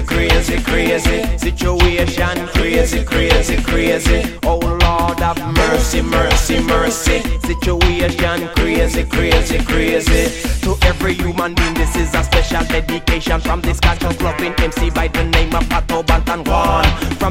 crazy, crazy situation, crazy, crazy, crazy. Oh Lord have mercy, mercy, mercy. Situation crazy, crazy, crazy. To every human being, this is a special dedication from this conscious loving MC by the name of Pato Bantan Juan.